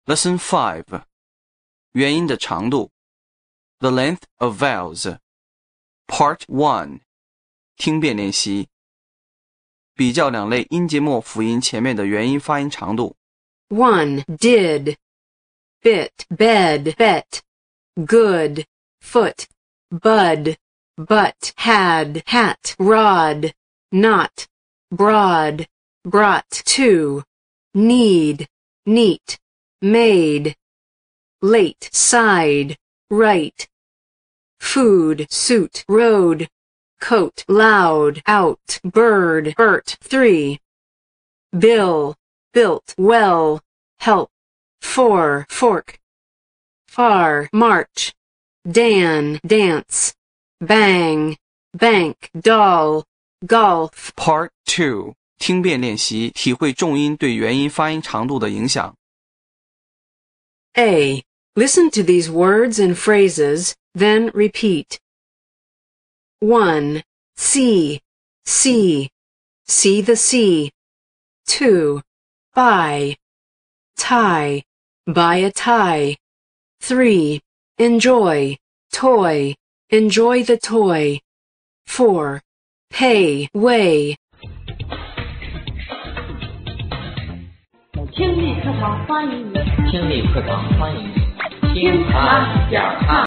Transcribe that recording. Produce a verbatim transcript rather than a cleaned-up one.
Lesson five. 元音的长度 The length of vowels. Part one. 听辨练习。比较两类音节末辅音前面的元音发音长度。 one. Did. Bit. Bed. Bet. Good. Foot. Bud. But. Had. Hat. Rod. Not. Broad. Brought. To. Need. Neat. Made. Late. Side. Right. Food. Suit. Road. Coat. Loud. Out. Bird. Burt. Three. Bill. Built. Well. Help. For. Fork. Far. March. Dan. Dance. Bang. Bank. Doll. Golf. Part two. 听辨练习，体会重音对元音发音长度的影响。 A. Listen to these words and phrases, then repeat. one. See. See. See the sea. two. Buy. Tie. Buy a tie. three. Enjoy. Toy. Enjoy the toy. four. Pay. Weigh. 听力课堂欢迎你， 听力课堂欢迎你， 听啦点儿看。